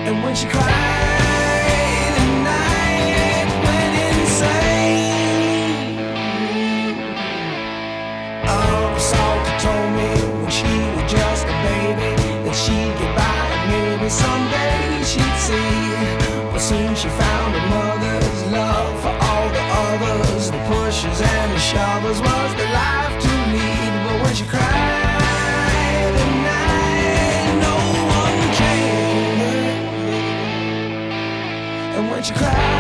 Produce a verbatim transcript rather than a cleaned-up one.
And when she cried, the night went insane. Oh, Salty told me when she was just a baby that she'd get by, maybe someday she'd see. But soon she found her mother's love for all the others. The pushers and the shovers was the life to lead. But when she cried at night, no one came. And when she cried